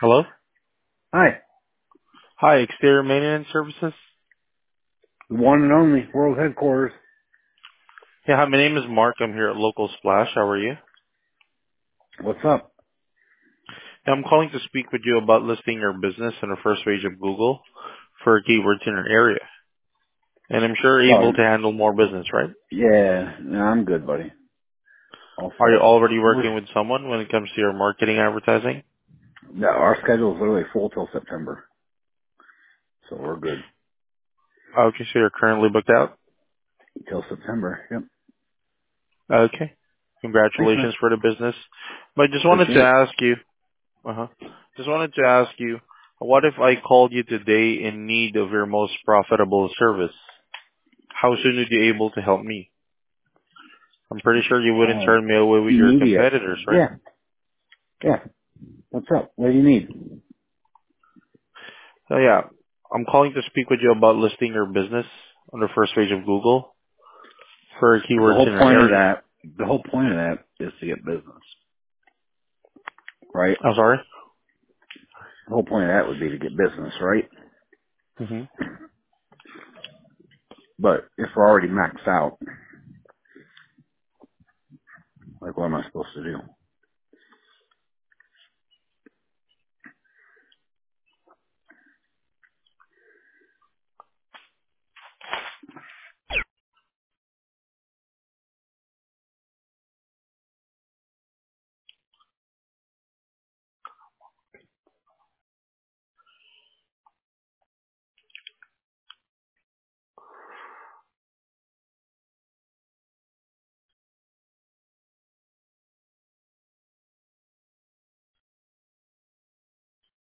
Hello? Hi, Hi, Exterior Maintenance Services. the one and only world headquarters. Yeah, hi, my name is Mark. I'm here at Local Splash. How are you? What's up? Yeah, I'm calling to speak with you about listing your business on the first page of Google for keywords in your area. And I'm sure you're Oh, able to handle more business, right? yeah, no, I'm good, buddy. All Are you set. already working with someone when it comes to your marketing advertising? No, our schedule is literally full till September, so we're good Okay, so you're currently booked out? till September. Yep. Okay. Thanks, man. Congratulations for the business. But just wanted to Appreciate it. ask you, just wanted to ask you, what if I called you today in need of your most profitable service? How soon would you be able to help me? I'm pretty sure you wouldn't Oh, turn me away with your immediate. competitors, right? Yeah, yeah. What's up? What do you need? So yeah, I'm calling to speak with you about listing your business on the first page of Google for The keywords whole in your point of area. that, the whole point of that is to get business, right? I'm sorry? The whole point of that would be to get business, right? hmm But if we're already maxed out, like what am I supposed to do?